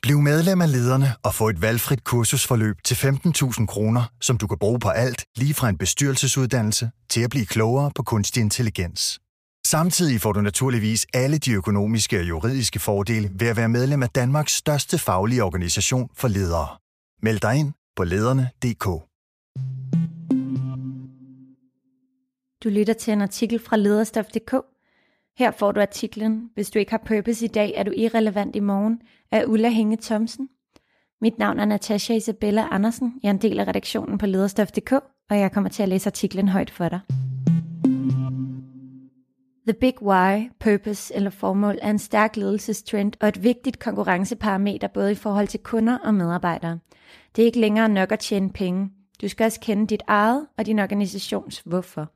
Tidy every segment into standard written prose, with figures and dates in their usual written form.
Bliv medlem af Lederne og få et valgfrit kursusforløb til 15.000 kroner, som du kan bruge på alt, lige fra en bestyrelsesuddannelse til at blive klogere på kunstig intelligens. Samtidig får du naturligvis alle de økonomiske og juridiske fordele ved at være medlem af Danmarks største faglige organisation for ledere. Meld dig ind på lederne.dk. Du lytter til en artikel fra lederstof.dk. Her får du artiklen "Hvis du ikke har purpose i dag, er du irrelevant i morgen" af Ulla Henge Thomsen. Mit navn er Natasha Isabella Andersen. Jeg er en del af redaktionen på lederstof.dk, og jeg kommer til at læse artiklen højt for dig. The Big Why, purpose eller formål er en stærk ledelsestrend og et vigtigt konkurrenceparameter både i forhold til kunder og medarbejdere. Det er ikke længere nok at tjene penge. Du skal også kende dit eget og din organisations hvorfor.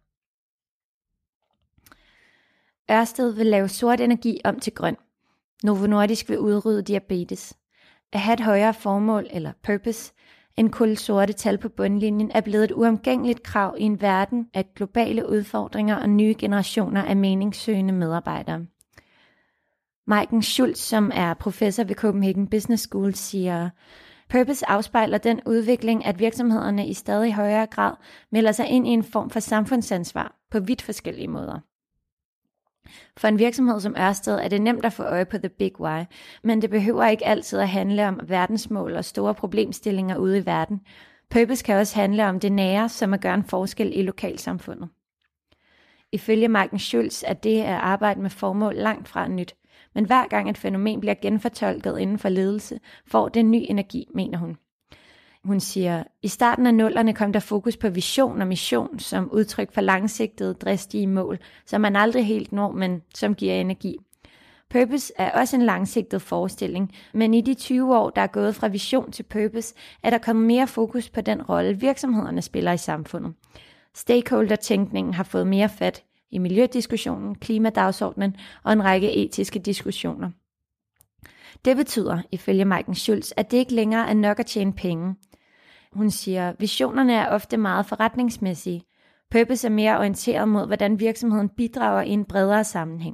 Ørsted vil lave sort energi om til grøn. Novo Nordisk vil udrydde diabetes. At have et højere formål eller purpose end kulsorte tal på bundlinjen er blevet et uomgængeligt krav i en verden af globale udfordringer og nye generationer af meningssøgende medarbejdere. Maiken Schultz, som er professor ved Copenhagen Business School, siger: Purpose afspejler den udvikling, at virksomhederne i stadig højere grad melder sig ind i en form for samfundsansvar på vidt forskellige måder. For en virksomhed som Ørsted er det nemt at få øje på the big why, men det behøver ikke altid at handle om verdensmål og store problemstillinger ude i verden. Purpose kan også handle om det nære, som at gøre en forskel i lokalsamfundet. Ifølge Maiken Schultz er det at arbejde med formål langt fra nyt, men hver gang et fænomen bliver genfortolket inden for ledelse, får det ny energi, mener hun. Hun siger: I starten af 00'erne kom der fokus på vision og mission som udtryk for langsigtede, dristige mål, som man aldrig helt når, men som giver energi. Purpose er også en langsigtet forestilling, men i de 20 år, der er gået fra vision til purpose, er der kommet mere fokus på den rolle, virksomhederne spiller i samfundet. Stakeholder-tænkningen har fået mere fat i miljødiskussionen, klimadagsordenen og en række etiske diskussioner. Det betyder, ifølge Maiken Schultz, at det ikke længere er nok at tjene penge. Hun siger, visionerne er ofte meget forretningsmæssige. Purpose er mere orienteret mod, hvordan virksomheden bidrager i en bredere sammenhæng.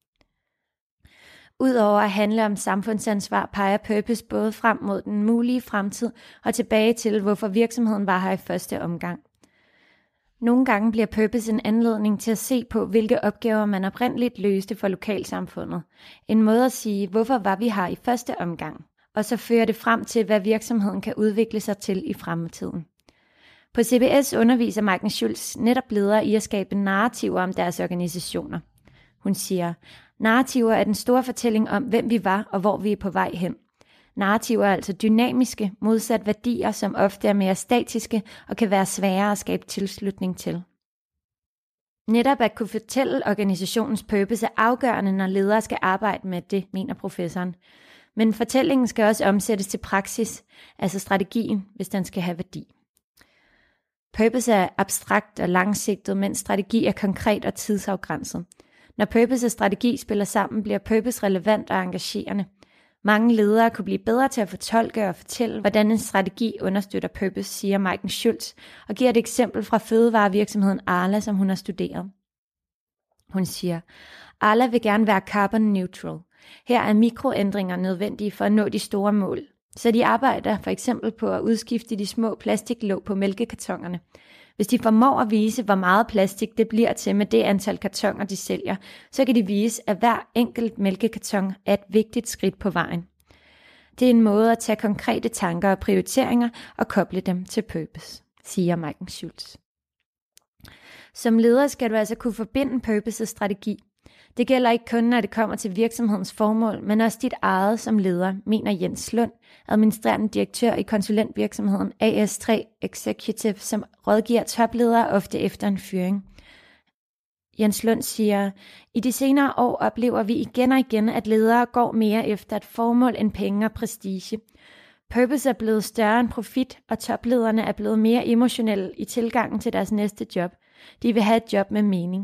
Udover at handle om samfundsansvar, peger purpose både frem mod den mulige fremtid og tilbage til, hvorfor virksomheden var her i første omgang. Nogle gange bliver purpose en anledning til at se på, hvilke opgaver man oprindeligt løste for lokalsamfundet. En måde at sige, hvorfor var vi her i første omgang, og så fører det frem til, hvad virksomheden kan udvikle sig til i fremtiden. På CBS underviser Maiken Schultz netop ledere i at skabe narrativer om deres organisationer. Hun siger, narrativer er den store fortælling om, hvem vi var og hvor vi er på vej hen. Narrativer er altså dynamiske, modsat værdier, som ofte er mere statiske og kan være sværere at skabe tilslutning til. Netop at kunne fortælle organisationens purpose er afgørende, når ledere skal arbejde med det, mener professoren. Men fortællingen skal også omsættes til praksis, altså strategien, hvis den skal have værdi. Purpose er abstrakt og langsigtet, mens strategi er konkret og tidsafgrænset. Når purpose og strategi spiller sammen, bliver purpose relevant og engagerende. Mange ledere kunne blive bedre til at fortolke og fortælle, hvordan en strategi understøtter purpose, siger Maiken Schultz, og giver et eksempel fra fødevarevirksomheden Arla, som hun har studeret. Hun siger, Arla vil gerne være carbon neutral. Her er mikroændringer nødvendige for at nå de store mål. Så de arbejder for eksempel på at udskifte de små plastiklåg på mælkekartonerne. Hvis de formår at vise, hvor meget plastik det bliver til med det antal kartoner, de sælger, så kan de vise, at hver enkelt mælkekarton er et vigtigt skridt på vejen. Det er en måde at tage konkrete tanker og prioriteringer og koble dem til purpose, siger Maiken Schultz. Som leder skal du altså kunne forbinde purpose og strategi. Det gælder ikke kun, når det kommer til virksomhedens formål, men også dit eget som leder, mener Jens Lund, administrerende direktør i konsulentvirksomheden AS3 Executive, som rådgiver topledere ofte efter en fyring. Jens Lund siger, i de senere år oplever vi igen og igen, at ledere går mere efter et formål end penge og prestige. Purpose er blevet større end profit, og toplederne er blevet mere emotionelle i tilgangen til deres næste job. De vil have et job med mening.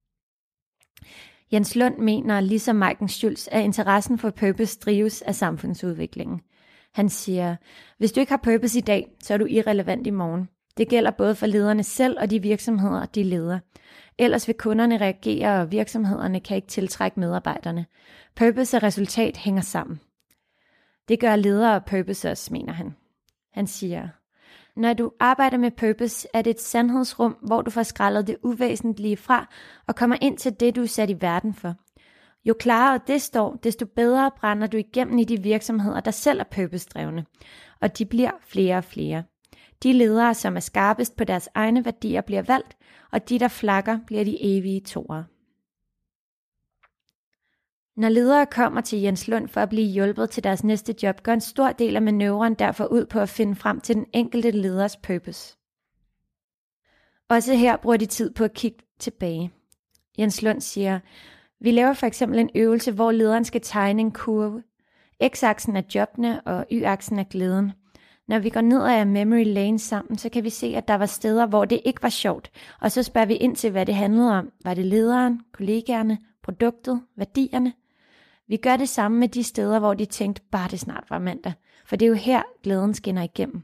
Jens Lund mener, ligesom Maiken Schultz, at interessen for purpose drives af samfundsudviklingen. Han siger, hvis du ikke har purpose i dag, så er du irrelevant i morgen. Det gælder både for lederne selv og de virksomheder, de leder. Ellers vil kunderne reagere, og virksomhederne kan ikke tiltrække medarbejderne. Purpose og resultat hænger sammen. Det gør ledere og purpose også, mener han. Han siger, når du arbejder med purpose, er det et sandhedsrum, hvor du får skrællet det uvæsentlige fra og kommer ind til det, du er sat i verden for. Jo klarere det står, desto bedre brænder du igennem i de virksomheder, der selv er purpose-drevne. Og de bliver flere og flere. De ledere, som er skarpest på deres egne værdier, bliver valgt, og de, der flakker, bliver de evige toere. Når ledere kommer til Jens Lund for at blive hjulpet til deres næste job, går en stor del af manøvren derfor ud på at finde frem til den enkelte leders purpose. Også her bruger de tid på at kigge tilbage. Jens Lund siger, vi laver for eksempel en øvelse, hvor lederen skal tegne en kurve. X-aksen er jobbene, og Y-aksen er glæden. Når vi går ned ad memory lane sammen, så kan vi se, at der var steder, hvor det ikke var sjovt, og så spørger vi ind til, hvad det handlede om. Var det lederen, kollegaerne, produktet, værdierne? Vi gør det samme med de steder, hvor de tænkte, bare det snart var mandag, for det er jo her, glæden skinner igennem.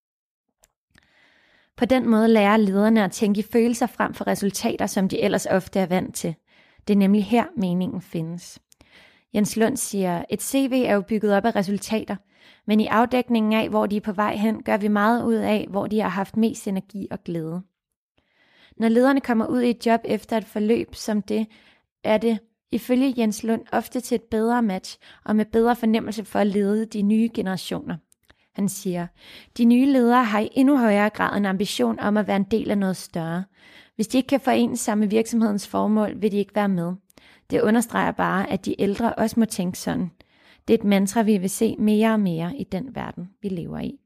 På den måde lærer lederne at tænke i følelser frem for resultater, som de ellers ofte er vant til. Det er nemlig her, meningen findes. Jens Lund siger, et CV er jo bygget op af resultater, men i afdækningen af, hvor de er på vej hen, gør vi meget ud af, hvor de har haft mest energi og glæde. Når lederne kommer ud i et job efter et forløb som det, er det ifølge Jens Lund ofte til et bedre match og med bedre fornemmelse for at lede de nye generationer. Han siger, de nye ledere har i endnu højere grad en ambition om at være en del af noget større. Hvis de ikke kan forene sig med virksomhedens formål, vil de ikke være med. Det understreger bare, at de ældre også må tænke sådan. Det er et mantra, vi vil se mere og mere i den verden, vi lever i.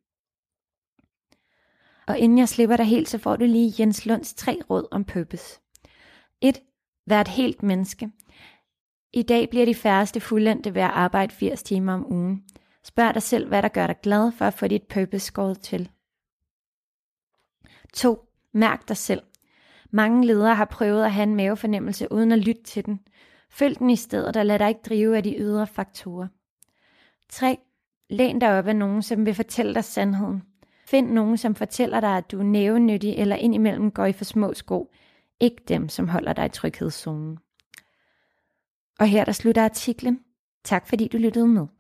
Og inden jeg slipper dig helt, så får du lige Jens Lunds 3 råd om purpose. 1. Vær et helt menneske. I dag bliver de færreste fuldendte ved at arbejde 80 timer om ugen. Spørg dig selv, hvad der gør dig glad for at få dit purpose skåret til. 2. Mærk dig selv. Mange ledere har prøvet at have en mavefornemmelse uden at lytte til den. Følg den i stedet og lad dig ikke drive af de ydre faktorer. 3. Læn dig op af nogen, som vil fortælle dig sandheden. Find nogen, som fortæller dig, at du er nævenyttig eller indimellem går i for små sko. Ikke dem, som holder dig i tryghedszonen. Og her der slutter artiklen. Tak fordi du lyttede med.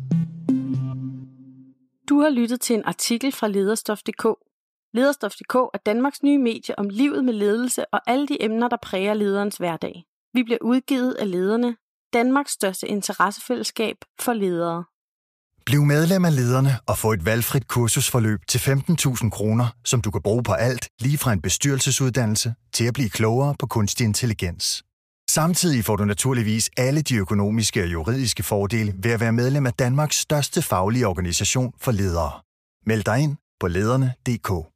Du har lyttet til en artikel fra Lederstof.dk. Lederstof.dk er Danmarks nye medie om livet med ledelse og alle de emner, der præger lederens hverdag. Vi bliver udgivet af Lederne, Danmarks største interessefællesskab for ledere. Bliv medlem af Lederne og få et valgfrit kursusforløb til 15.000 kroner, som du kan bruge på alt, lige fra en bestyrelsesuddannelse til at blive klogere på kunstig intelligens. Samtidig får du naturligvis alle de økonomiske og juridiske fordele ved at være medlem af Danmarks største faglige organisation for ledere. Meld dig ind på lederne.dk.